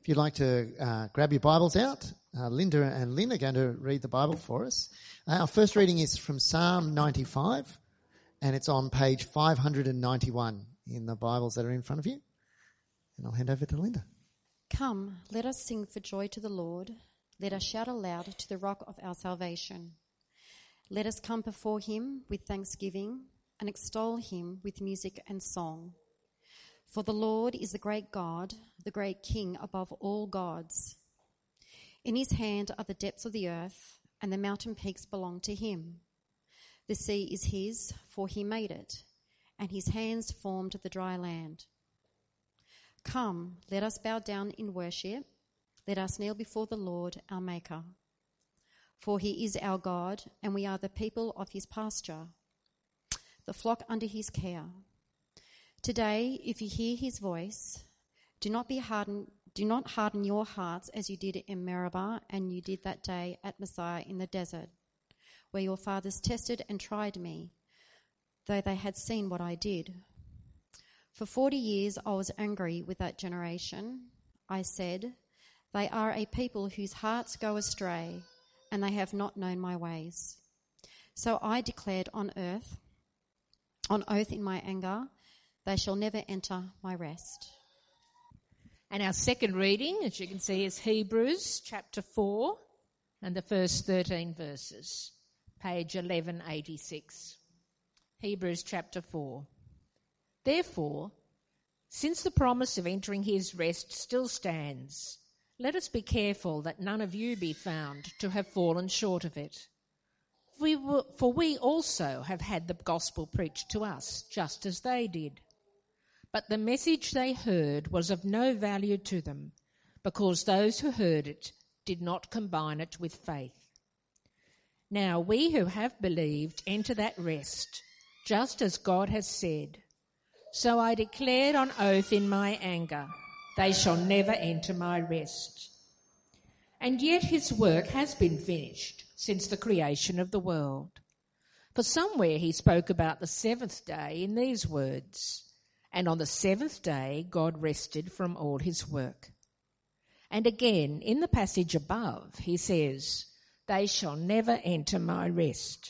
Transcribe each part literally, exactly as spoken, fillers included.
If you'd like to uh, grab your Bibles out, uh, Linda and Lynn are going to read the Bible for us. Uh, our first reading is from Psalm ninety-five, and it's on page five hundred ninety-one in the Bibles that are in front of you. And I'll hand over to Linda. Come, let us sing for joy to the Lord. Let us shout aloud to the rock of our salvation. Let us come before him with thanksgiving and extol him with music and song. For the Lord is the great God, the great King above all gods. In his hand are the depths of the earth, and the mountain peaks belong to him. The sea is his, for he made it, and his hands formed the dry land. Come, let us bow down in worship. Let us kneel before the Lord, our Maker. For he is our God, and we are the people of his pasture, the flock under his care. Today, if you hear his voice, do not be hardened, do not harden your hearts as you did in Meribah and you did that day at Massah in the desert, where your fathers tested and tried me, though they had seen what I did. For forty years I was angry with that generation. I said, they are a people whose hearts go astray, and they have not known my ways. So I declared on earth, on oath in my anger, they shall never enter my rest. And our second reading, as you can see, is Hebrews chapter four and the first thirteen verses, page eleven eighty-six. Hebrews chapter four. Therefore, since the promise of entering his rest still stands, let us be careful that none of you be found to have fallen short of it. We were, for we also have had the gospel preached to us, just as they did. But the message they heard was of no value to them, because those who heard it did not combine it with faith. Now we who have believed enter that rest, just as God has said. So I declared on oath in my anger, they shall never enter my rest. And yet his work has been finished since the creation of the world. For somewhere he spoke about the seventh day in these words, and on the seventh day God rested from all his work. And again, in the passage above, he says, they shall never enter my rest.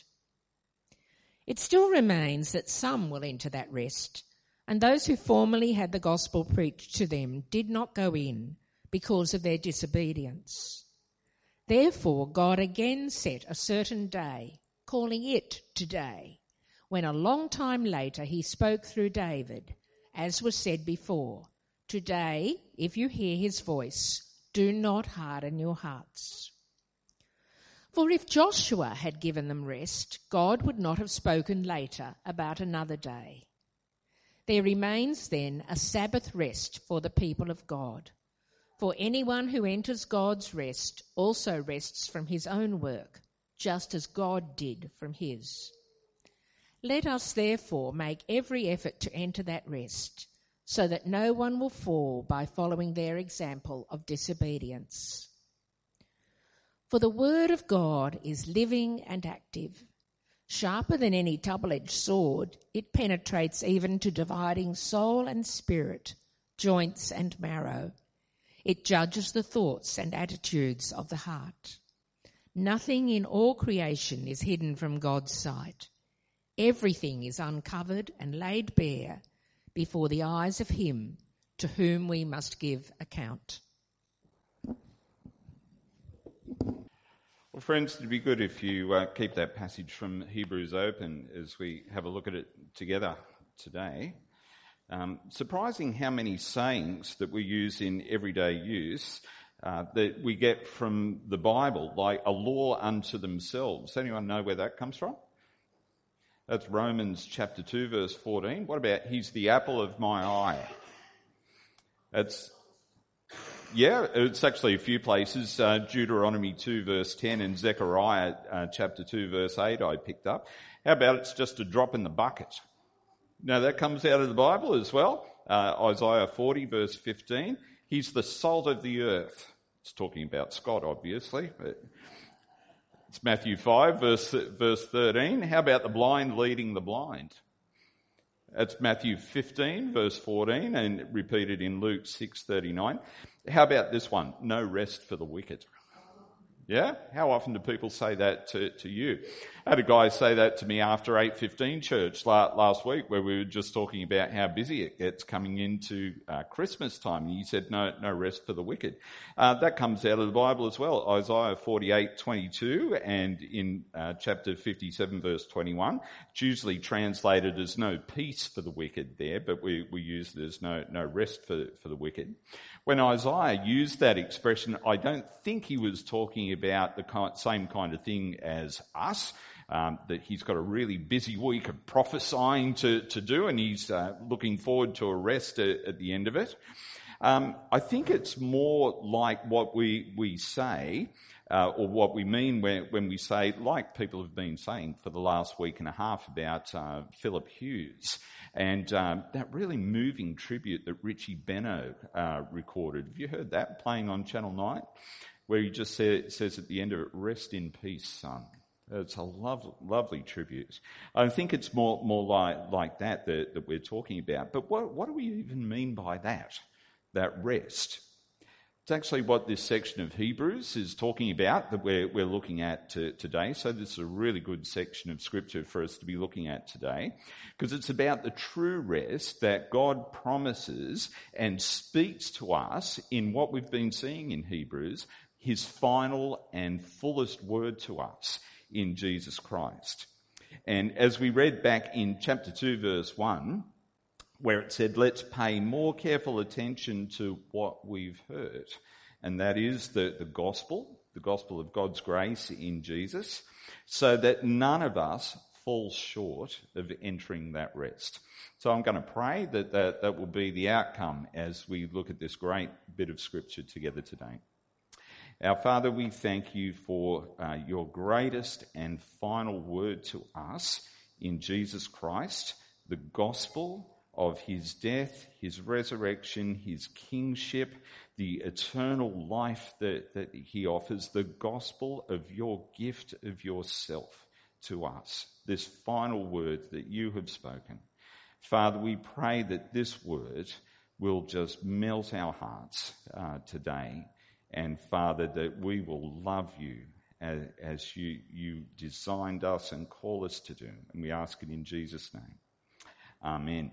It still remains that some will enter that rest, and those who formerly had the gospel preached to them did not go in because of their disobedience. Therefore God again set a certain day, calling it today, when a long time later he spoke through David, as was said before, today, if you hear his voice, do not harden your hearts. For if Joshua had given them rest, God would not have spoken later about another day. There remains then a Sabbath rest for the people of God. For anyone who enters God's rest also rests from his own work, just as God did from his. Let us therefore make every effort to enter that rest, so that no one will fall by following their example of disobedience. For the word of God is living and active. Sharper than any double-edged sword, it penetrates even to dividing soul and spirit, joints and marrow. It judges the thoughts and attitudes of the heart. Nothing in all creation is hidden from God's sight. Everything is uncovered and laid bare before the eyes of him to whom we must give account. Well, friends, it'd be good if you uh, keep that passage from Hebrews open as we have a look at it together today. Um, surprising how many sayings that we use in everyday use uh, that we get from the Bible, like a law unto themselves. Anyone know where that comes from? That's Romans chapter two, verse fourteen. What about, he's the apple of my eye? That's, yeah, it's actually a few places. Uh, Deuteronomy two, verse ten, and Zechariah uh, chapter two, verse eight I picked up. How about it's just a drop in the bucket? Now that comes out of the Bible as well. Uh, Isaiah forty, verse fifteen. He's the salt of the earth. It's talking about Scott, obviously, but it's Matthew five, verse, verse thirteen. How about the blind leading the blind? That's Matthew fifteen, verse fourteen, and repeated in Luke six thirty-nine. How about this one? No rest for the wicked. Yeah? How often do people say that to, to you? I had a guy say that to me after eight fifteen church last week, where we were just talking about how busy it gets coming into uh, Christmas time. And he said, no, no rest for the wicked. Uh, that comes out of the Bible as well. Isaiah forty-eight twenty-two and in uh, chapter fifty-seven verse twenty-one. It's usually translated as no peace for the wicked there, but we, we use it as no, no rest for, for the wicked. When Isaiah used that expression, I don't think he was talking about the kind, same kind of thing as us, um, that he's got a really busy week of prophesying to, to do, and he's uh, looking forward to a rest at, at the end of it. Um, I think it's more like what we, we say, uh, or what we mean when, when we say, like people have been saying for the last week and a half about uh, Philip Hughes, and um, that really moving tribute that Richie Benno uh, recorded. Have you heard that playing on Channel nine? Where he just say, says at the end of it, rest in peace, son. It's a lovely, lovely tribute. I think it's more more like, like that, that that we're talking about. But what, what do we even mean by that, that rest? It's actually what this section of Hebrews is talking about that we're, we're looking at to, today. So this is a really good section of Scripture for us to be looking at today, because it's about the true rest that God promises and speaks to us in what we've been seeing in Hebrews, his final and fullest word to us in Jesus Christ. And as we read back in chapter two, verse one, where it said, let's pay more careful attention to what we've heard. And that is the, the gospel, the gospel of God's grace in Jesus, so that none of us falls short of entering that rest. So I'm going to pray that that, that will be the outcome as we look at this great bit of Scripture together today. Our Father, we thank you for uh, your greatest and final word to us in Jesus Christ, the gospel of his death, his resurrection, his kingship, the eternal life that, that he offers, the gospel of your gift of yourself to us, this final word that you have spoken. Father, we pray that this word will just melt our hearts uh, today. And Father, that we will love you as, as you, you designed us and call us to do. And we ask it in Jesus' name. Amen.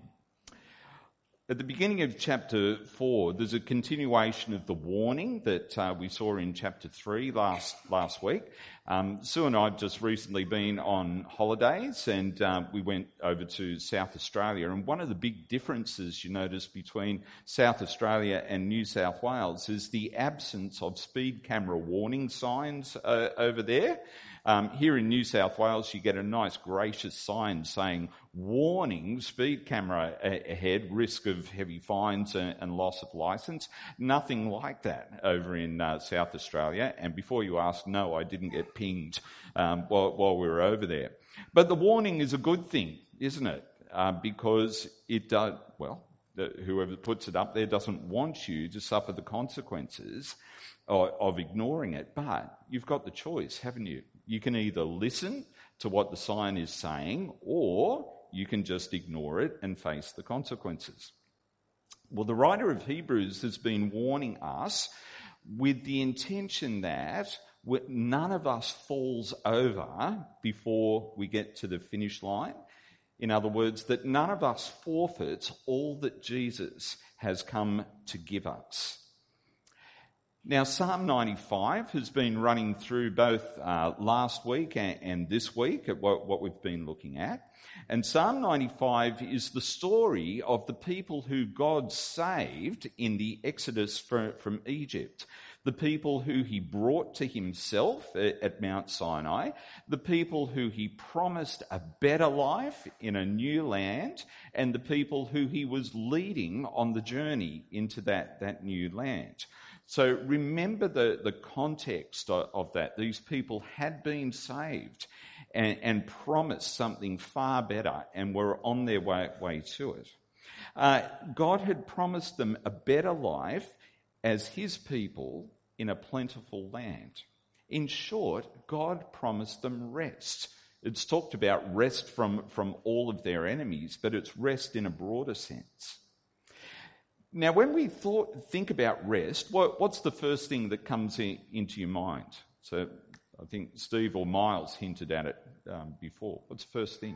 At the beginning of chapter four, there's a continuation of the warning that uh, we saw in chapter three last last week. Um, Sue and I have just recently been on holidays, and uh, we went over to South Australia. And one of the big differences you notice between South Australia and New South Wales is the absence of speed camera warning signs uh, over there. Um, here in New South Wales, you get a nice gracious sign saying, warning, speed camera ahead, risk of heavy fines and, and loss of licence. Nothing like that over in uh, South Australia. And before you ask, no, I didn't get pinged um, while, while we were over there. But the warning is a good thing, isn't it? Uh, because it does, well, the, whoever puts it up there doesn't want you to suffer the consequences of, of ignoring it. But you've got the choice, haven't you? You can either listen to what the sign is saying, or you can just ignore it and face the consequences. Well, the writer of Hebrews has been warning us with the intention that none of us falls over before we get to the finish line. In other words, that none of us forfeits all that Jesus has come to give us. Now, Psalm ninety-five has been running through both uh, last week and, and this week at what, what we've been looking at. And Psalm ninety-five is the story of the people who God saved in the Exodus from, from Egypt. The people who he brought to himself at, at Mount Sinai. The people who he promised a better life in a new land. And the people who he was leading on the journey into that, that new land. So remember the, the context of that. These people had been saved and, and promised something far better and were on their way, way to it. Uh, God had promised them a better life as his people in a plentiful land. In short, God promised them rest. It's talked about rest from, from all of their enemies, but it's rest in a broader sense. Now, when we thought, think about rest, what, what's the first thing that comes in, into your mind? So I think Steve or Miles hinted at it um, before. What's the first thing?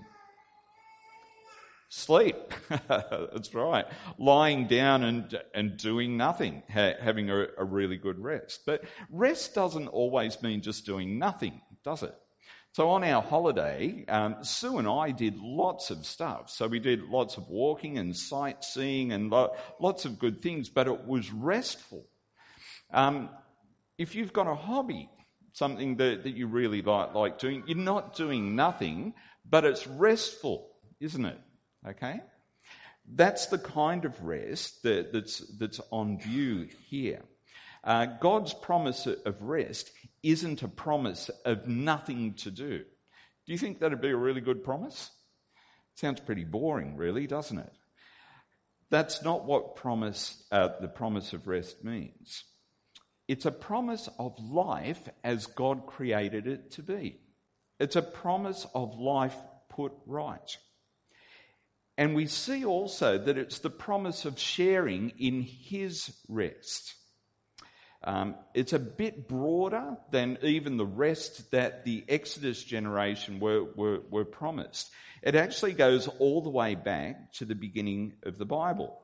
Sleep. That's right. Lying down and and doing nothing, ha- having a, a really good rest. But rest doesn't always mean just doing nothing, does it? So on our holiday, um, Sue and I did lots of stuff. So we did lots of walking and sightseeing and lo- lots of good things, but it was restful. Um, if you've got a hobby, something that, that you really like, like doing, you're not doing nothing, but it's restful, isn't it? Okay? That's the kind of rest that, that's, that's on view here. Uh, God's promise of rest isn't a promise of nothing to do. Do you think that'd be a really good promise? Sounds pretty boring, really, doesn't it? That's not what promise, uh, the promise of rest means. It's a promise of life as God created it to be. It's a promise of life put right. And we see also that it's the promise of sharing in his rest. Um, it's a bit broader than even the rest that the Exodus generation were, were, were promised. It actually goes all the way back to the beginning of the Bible.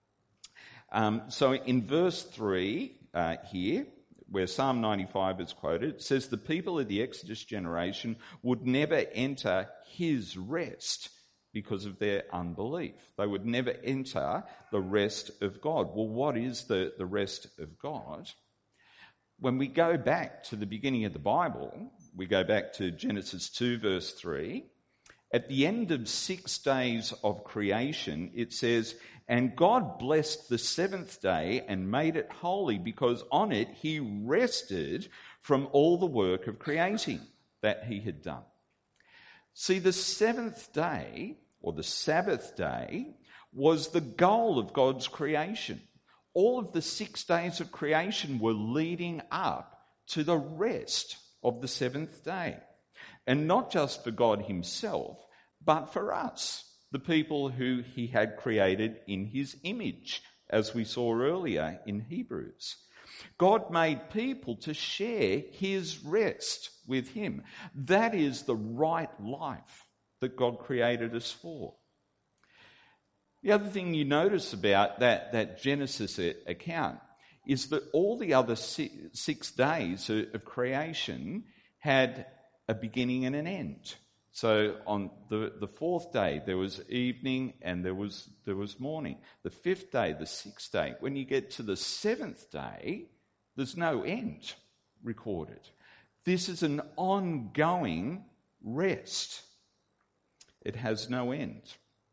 Um, so in verse three uh, here, where Psalm ninety-five is quoted, it says the people of the Exodus generation would never enter his rest because of their unbelief. They would never enter the rest of God. Well, what is the, the rest of God? When we go back to the beginning of the Bible, we go back to Genesis two, verse three. At the end of six days of creation, it says, and God blessed the seventh day and made it holy because on it he rested from all the work of creating that he had done. See, the seventh day, or the Sabbath day, was the goal of God's creation. All of the six days of creation were leading up to the rest of the seventh day. And not just for God himself, but for us, the people who he had created in his image, as we saw earlier in Hebrews. God made people to share his rest with him. That is the right life that God created us for. The other thing you notice about that, that Genesis account is that all the other six days of creation had a beginning and an end. So on the, the fourth day, there was evening and there was there was morning. The fifth day, the sixth day. When you get to the seventh day, there's no end recorded. This is an ongoing rest. It has no end.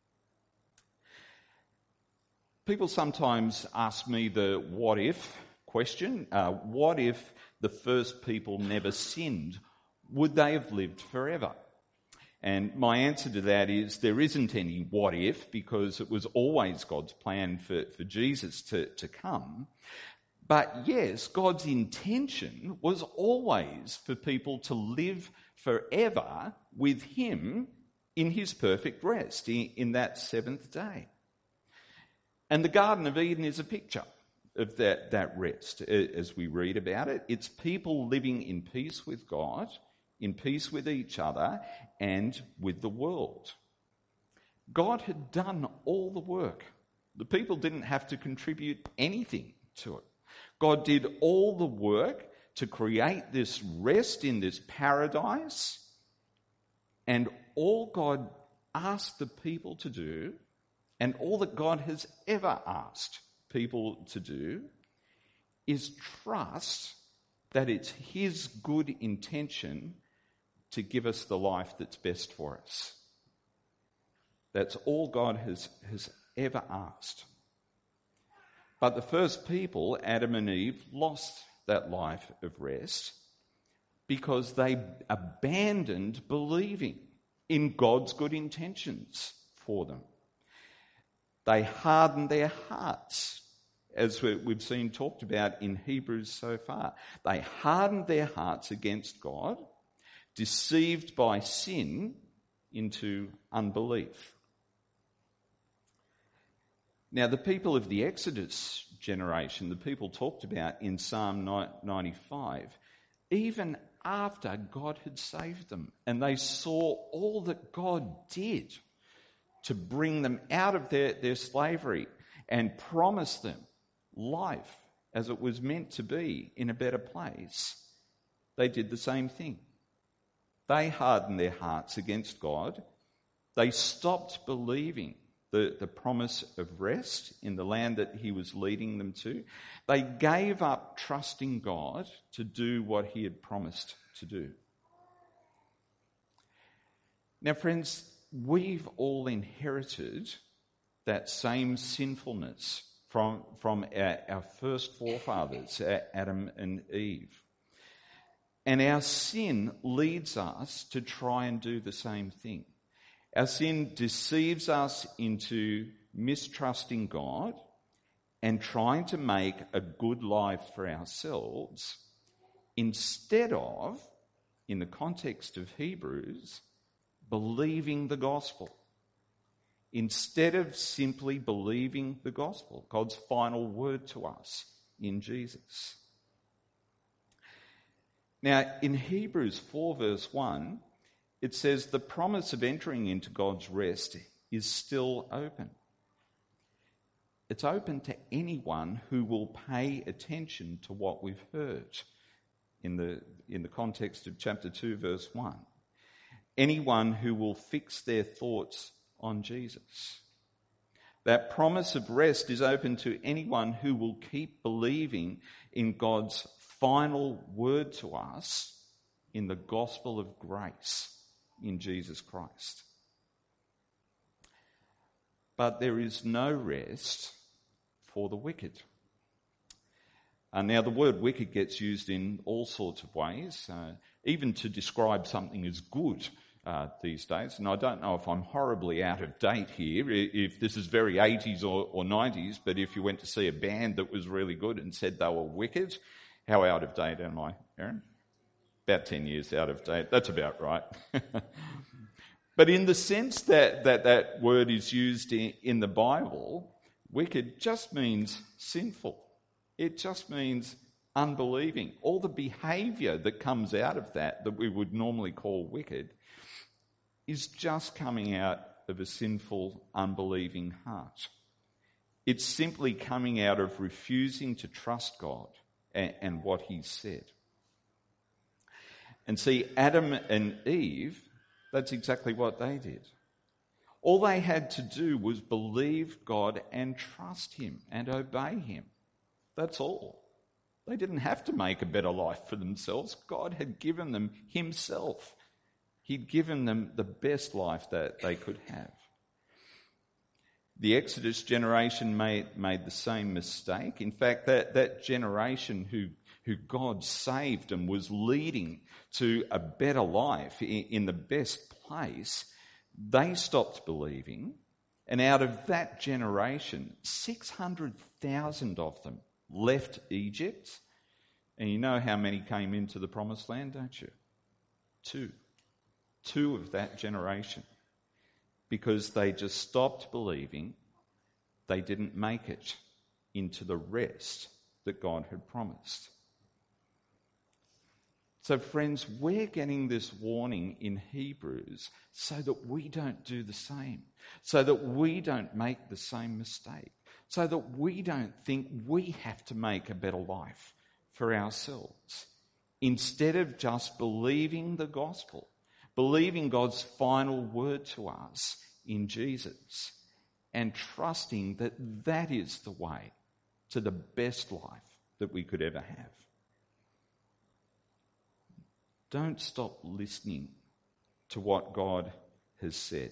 People sometimes ask me the what if question. Uh, what if the first people never sinned? Would they have lived forever? And my answer to that is there isn't any what if, because it was always God's plan for, for Jesus to, to come. But yes, God's intention was always for people to live forever with him in his perfect rest, in, in that seventh day. And the Garden of Eden is a picture of that, that rest as we read about it. It's people living in peace with God, in peace with each other, and with the world. God had done all the work. The people didn't have to contribute anything to it. God did all the work to create this rest in this paradise, and all God asked the people to do, and all that God has ever asked people to do, is trust that it's his good intention to give us the life that's best for us. That's all God has, has ever asked. But the first people, Adam and Eve, lost that life of rest because they abandoned believing in God's good intentions for them. They hardened their hearts, as we've seen talked about in Hebrews so far. They hardened their hearts against God, deceived by sin into unbelief. Now, the people of the Exodus generation, the people talked about in Psalm ninety-five, even after God had saved them and they saw all that God did to bring them out of their, their slavery and promise them life as it was meant to be in a better place, they did the same thing. They hardened their hearts against God. They stopped believing the, the promise of rest in the land that he was leading them to. They gave up trusting God to do what he had promised to do. Now, friends, we've all inherited that same sinfulness from, from our, our first forefathers, Adam and Eve. And our sin leads us to try and do the same thing. Our sin deceives us into mistrusting God and trying to make a good life for ourselves instead of, in the context of Hebrews, believing the gospel. Instead of simply believing the gospel, God's final word to us in Jesus. Now, in Hebrews four verse one, it says the promise of entering into God's rest is still open. It's open to anyone who will pay attention to what we've heard in the, in the context of chapter two verse one. Anyone who will fix their thoughts on Jesus. That promise of rest is open to anyone who will keep believing in God's final word to us in the gospel of grace in Jesus Christ. But there is no rest for the wicked. Uh, now, the word wicked gets used in all sorts of ways, uh, even to describe something as good uh, these days. And I don't know if I'm horribly out of date here, if this is very eighties or, or nineties, but if you went to see a band that was really good and said they were wicked, how out of date am I, Aaron? About ten years out of date. That's about right. But in the sense that that, that word is used in, in the Bible, wicked just means sinful. It just means unbelieving. All the behaviour that comes out of that, that we would normally call wicked, is just coming out of a sinful, unbelieving heart. It's simply coming out of refusing to trust God and, and what he said. And see, Adam and Eve, that's exactly what they did. All they had to do was believe God and trust him and obey him. That's all. They didn't have to make a better life for themselves. God had given them himself. He'd given them the best life that they could have. The Exodus generation made, made the same mistake. In fact, that, that generation who, who God saved and was leading to a better life in, in the best place, they stopped believing. And out of that generation, six hundred thousand of them left Egypt. And you know how many came into the promised land, don't you? Two. Two of that generation. Because they just stopped believing. They didn't make it into the rest that God had promised. So friends, we're getting this warning in Hebrews so that we don't do the same. So that we don't make the same mistake. So that we don't think we have to make a better life for ourselves. Instead of just believing the gospel, believing God's final word to us in Jesus, and trusting that that is the way to the best life that we could ever have. Don't stop listening to what God has said.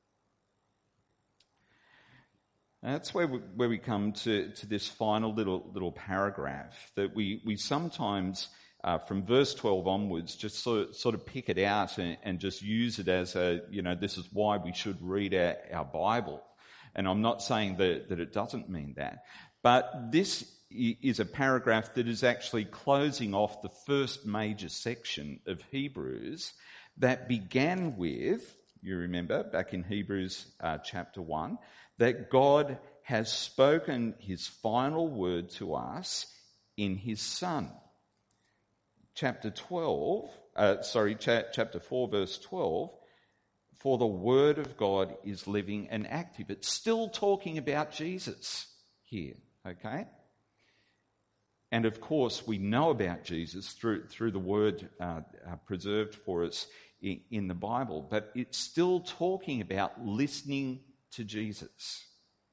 And that's where we, where we come to, to this final little little paragraph that we, we sometimes, uh, from verse twelve onwards, just sort of, sort of pick it out and, and just use it as a, you know, this is why we should read our, our Bible. And I'm not saying that, that it doesn't mean that. But this is a paragraph that is actually closing off the first major section of Hebrews that began with, you remember, back in Hebrews uh, chapter one, that God has spoken his final word to us in his Son. Chapter twelve, uh, sorry, cha- chapter four, verse twelve, for the word of God is living and active. It's still talking about Jesus here, okay? And of course, we know about Jesus through through the word uh, uh, preserved for us in, in the Bible, but it's still talking about listening to Jesus.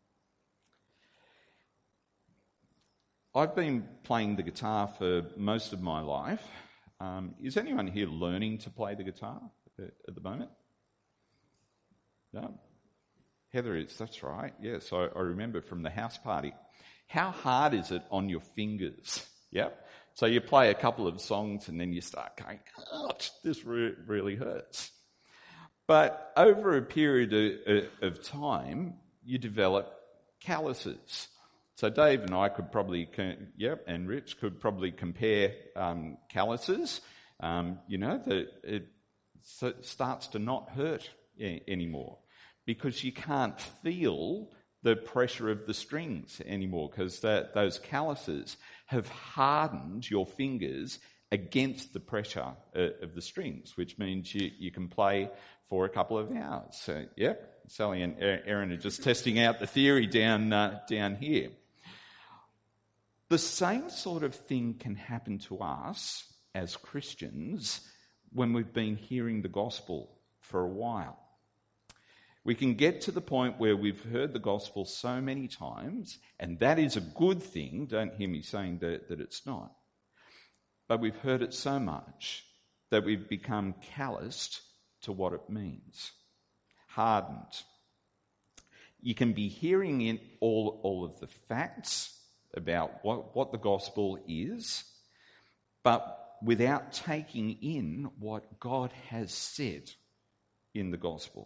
I've been playing the guitar for most of my life. Um, is anyone here learning to play the guitar at, at the moment? No? Heather is, that's right. Yes, I, I remember from the house party. How hard is it on your fingers? Yep. So you play a couple of songs and then you start going, ouch, this re- really hurts. But over a period of, of time, you develop calluses. So Dave and I could probably, yep, and Rich could probably compare um, calluses. Um, you know, that it starts to not hurt anymore because you can't feel the pressure of the strings anymore because that those calluses have hardened your fingers against the pressure uh, of the strings, which means you, you can play for a couple of hours. So, yep, Sally and Erin are just testing out the theory down uh, down here. The same sort of thing can happen to us as Christians when we've been hearing the gospel for a while. We can get to the point where we've heard the gospel so many times, and that is a good thing. Don't hear me saying that, that it's not. But we've heard it so much that we've become calloused to what it means, hardened. You can be hearing in all, all of the facts about what, what the gospel is, but without taking in what God has said in the gospel.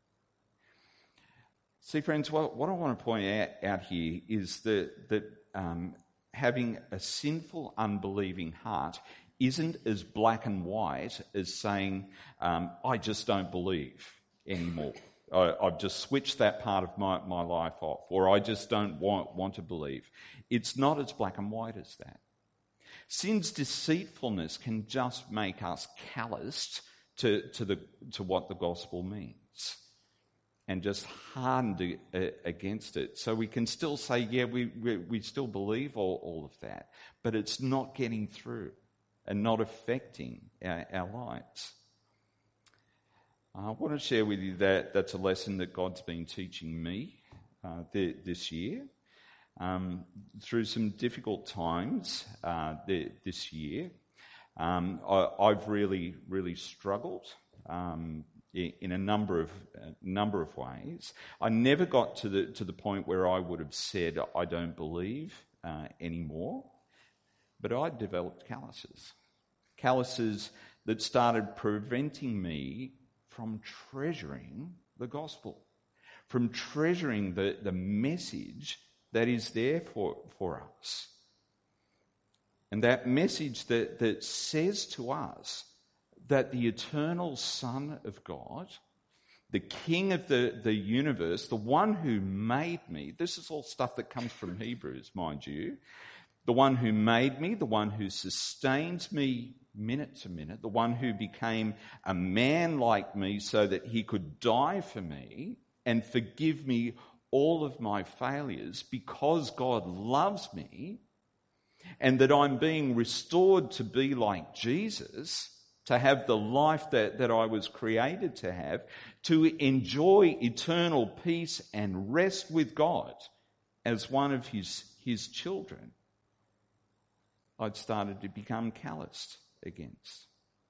See, friends, what, what I want to point out, out here is that, that um, having a sinful, unbelieving heart isn't as black and white as saying, um, I just don't believe anymore. I, I've just switched that part of my, my life off, or I just don't want, want to believe. It's not as black and white as that. Sin's deceitfulness can just make us calloused to, to, the, to what the gospel means and just hardened against it. So we can still say, yeah, we, we, we still believe all, all of that, but it's not getting through and not affecting our, our lives. I want to share with you that that's a lesson that God's been teaching me uh, th- this year. Um, through some difficult times uh, th- this year, um, I, I've really, really struggled um, in, in a number of uh, number of ways. I never got to the to the point where I would have said I don't believe uh, anymore, but I developed calluses, calluses that started preventing me from treasuring the gospel, from treasuring the, the message that is there for, for us. And that message that, that says to us that the eternal Son of God, the King of the, the universe, the one who made me, this is all stuff that comes from Hebrews, mind you, the one who made me, the one who sustains me minute to minute, the one who became a man like me so that he could die for me and forgive me all of my failures because God loves me, and that I'm being restored to be like Jesus, to have the life that, that I was created to have, to enjoy eternal peace and rest with God as one of his, his children, I'd started to become calloused against.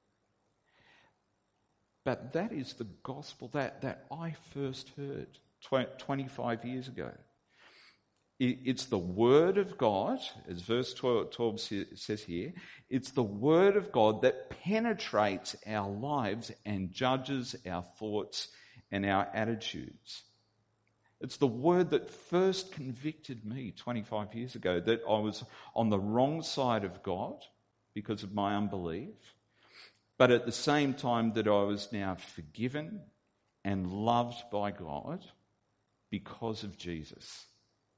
But that is the gospel that, that I first heard twenty-five years ago. It's the word of God, as verse twelve says here, it's the word of God that penetrates our lives and judges our thoughts and our attitudes. It's the word that first convicted me twenty-five years ago that I was on the wrong side of God because of my unbelief, but at the same time that I was now forgiven and loved by God because of Jesus.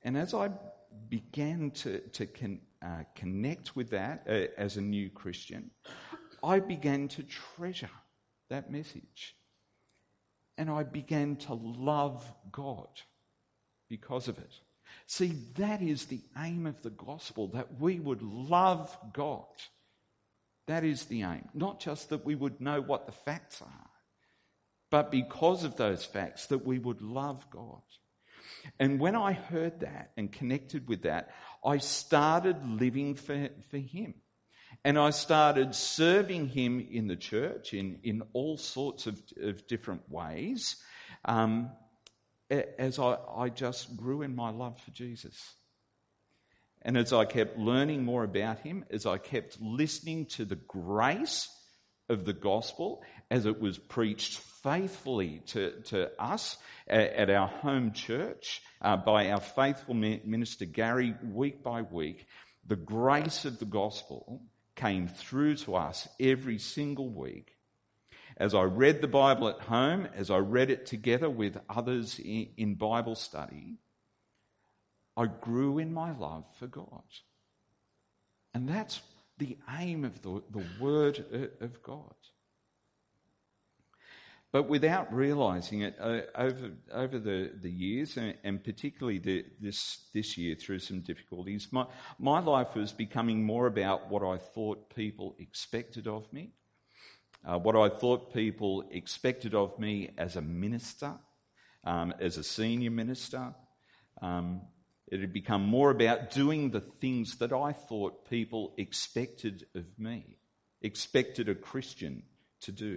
And as I began to, to con, uh, connect with that uh, as a new Christian, I began to treasure that message. And I began to love God because of it. See, that is the aim of the gospel, that we would love God. That is the aim. Not just that we would know what the facts are, but because of those facts, that we would love God. And when I heard that and connected with that, I started living for, for Him. And I started serving Him in the church in, in all sorts of, of different ways um, as I, I just grew in my love for Jesus. And as I kept learning more about Him, as I kept listening to the grace of the gospel as it was preached faithfully to, to us at, at our home church uh, by our faithful minister Gary week by week, the grace of the gospel came through to us every single week. As I read the Bible at home, as I read it together with others in, in Bible study, I grew in my love for God. And that's the aim of the, the Word of God. But without realising it, uh, over over the, the years, and, and particularly the, this this year through some difficulties, my, my life was becoming more about what I thought people expected of me, uh, what I thought people expected of me as a minister, um, as a senior minister. Um, it had become more about doing the things that I thought people expected of me, expected a Christian to do,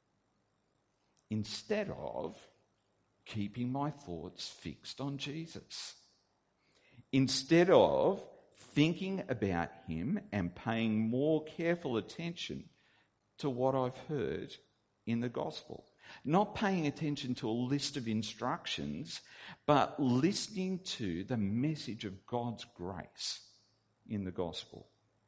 instead of keeping my thoughts fixed on Jesus. Instead of thinking about Him and paying more careful attention to what I've heard in the gospel. Not paying attention to a list of instructions, but listening to the message of God's grace in the gospel.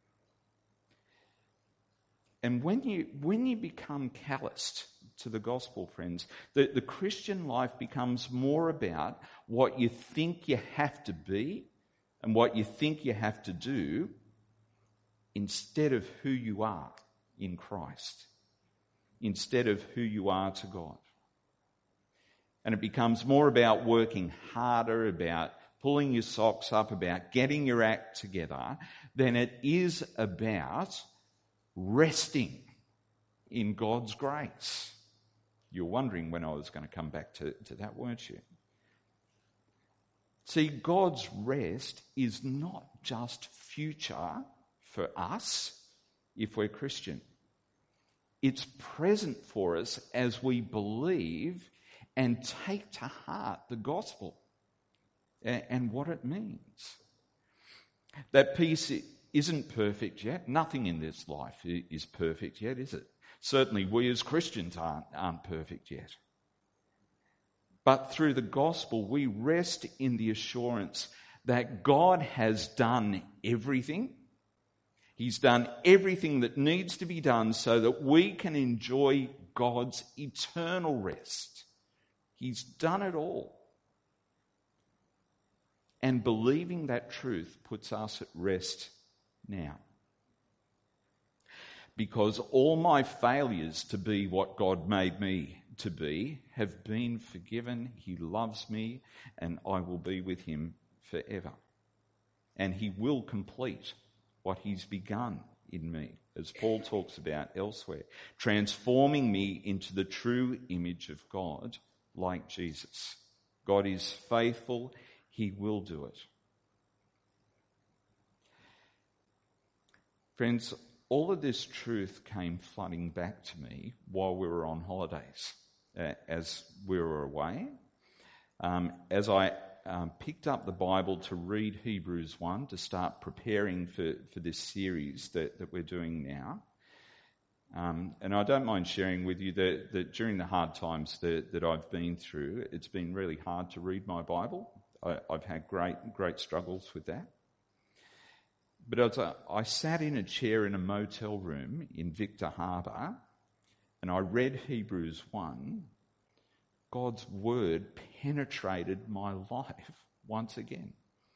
And when you when you become calloused to the gospel, friends, the, the Christian life becomes more about what you think you have to be and what you think you have to do instead of who you are in Christ, instead of who you are to God. And it becomes more about working harder, about pulling your socks up, about getting your act together, than it is about resting in God's grace. You're wondering when I was going to come back to, to that, weren't you? See, God's rest is not just future for us if we're Christian. It's present for us as we believe and take to heart the gospel and, and what it means. That peace isn't perfect yet. Nothing in this life is perfect yet, is it? Certainly we as Christians aren't, aren't perfect yet. But through the gospel, we rest in the assurance that God has done everything. He's done everything that needs to be done so that we can enjoy God's eternal rest. He's done it all. And believing that truth puts us at rest now. Because all my failures to be what God made me to be have been forgiven. He loves me and I will be with Him forever. And He will complete what He's begun in me, as Paul talks about elsewhere, transforming me into the true image of God like Jesus. God is faithful. He will do it. Friends, all of this truth came flooding back to me while we were on holidays, uh, as we were away. Um, as I um, picked up the Bible to read Hebrews one, to start preparing for, for this series that, that we're doing now. Um, and I don't mind sharing with you that, that during the hard times that, that I've been through, it's been really hard to read my Bible. I, I've had great, great struggles with that. But as I, I sat in a chair in a motel room in Victor Harbour and I read Hebrews one, God's word penetrated my life once again.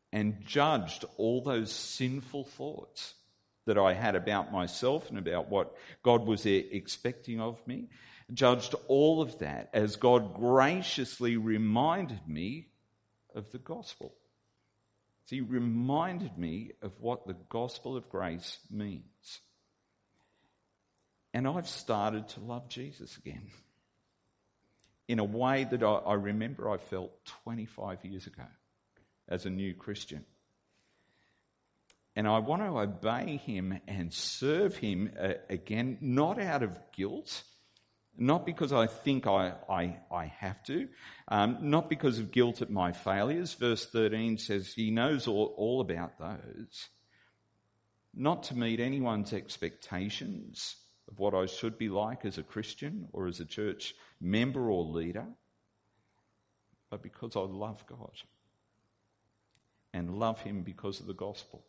and judged all those sinful thoughts that I had about myself and about what God was expecting of me, judged all of that as God graciously reminded me of the gospel. So he reminded me of what the gospel of grace means. And I've started to love Jesus again in a way that I, I remember I felt twenty-five years ago as a new Christian. And I want to obey him and serve him uh, again, not out of guilt, not because I think I, I, I have to, um, not because of guilt at my failures. Verse thirteen says he knows all, all about those. Not to meet anyone's expectations of what I should be like as a Christian or as a church member or leader, but because I love God and love him because of the gospel.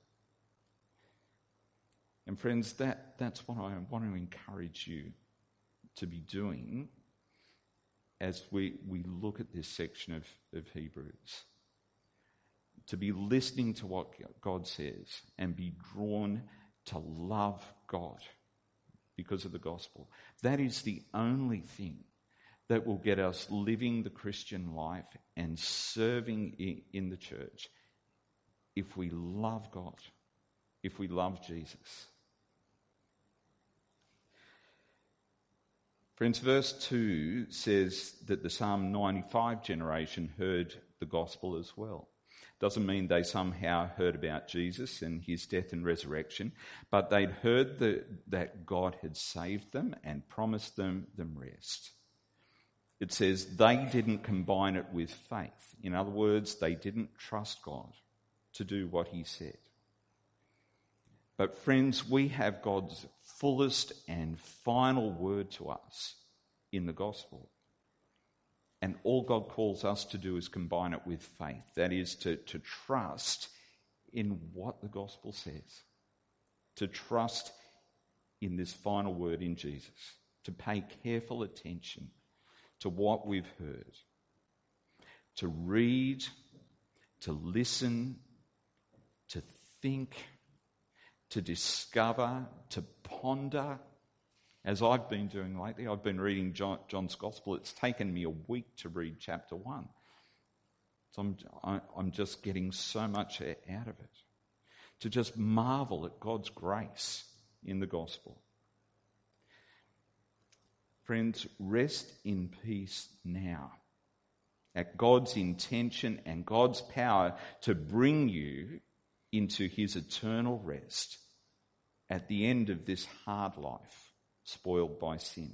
And friends, that, that's what I want to encourage you to be doing as we, we look at this section of, of Hebrews. To be listening to what God says and be drawn to love God because of the gospel. That is the only thing that will get us living the Christian life and serving in, in the church if we love God, if we love Jesus. Friends, verse two says that the Psalm ninety-five generation heard the gospel as well. Doesn't mean they somehow heard about Jesus and his death and resurrection, but they'd heard the, that God had saved them and promised them, them rest. It says they didn't combine it with faith. In other words, they didn't trust God to do what he said. But friends, we have God's fullest and final word to us in the gospel. And all God calls us to do is combine it with faith. That is to, to trust in what the gospel says. To trust in this final word in Jesus. To pay careful attention to what we've heard. To read, to listen, to think, to discover, to ponder. As I've been doing lately, I've been reading John, John's Gospel. It's taken me a week to read chapter one. So I'm, I, I'm just getting so much out of it. To just marvel at God's grace in the Gospel. Friends, rest in peace now at God's intention and God's power to bring you into his eternal rest at the end of this hard life, spoiled by sin.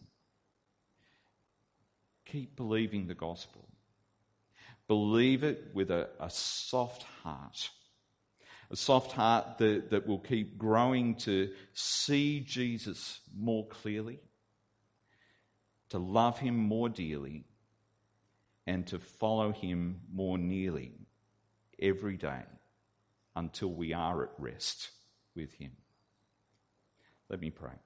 Keep believing the gospel. Believe it with a, a soft heart. A soft heart that, that will keep growing to see Jesus more clearly, to love him more dearly, and to follow him more nearly every day until we are at rest with him. Let me pray.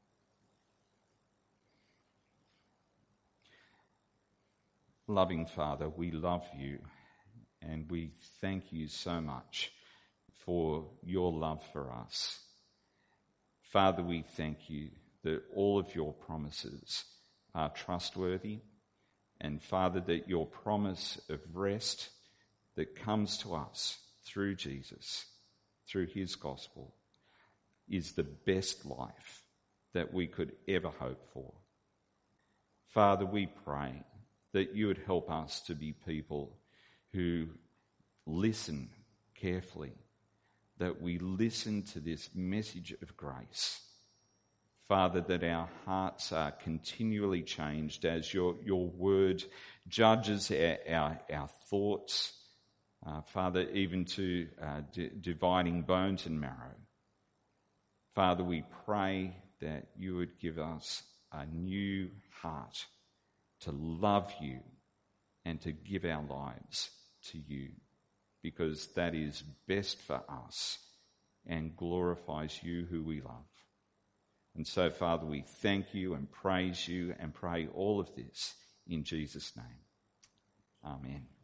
Loving Father, we love you and we thank you so much for your love for us. Father, we thank you that all of your promises are trustworthy, and Father, that your promise of rest that comes to us through Jesus, through his gospel, is the best life that we could ever hope for. Father, we pray that you would help us to be people who listen carefully, that we listen to this message of grace. Father, that our hearts are continually changed as your, your word judges our, our, our thoughts, uh, Father, even to uh, d- dividing bones and marrow. Father, we pray that you would give us a new heart to love you and to give our lives to you, because that is best for us and glorifies you who we love. And so, Father, we thank you and praise you and pray all of this in Jesus' name. Amen.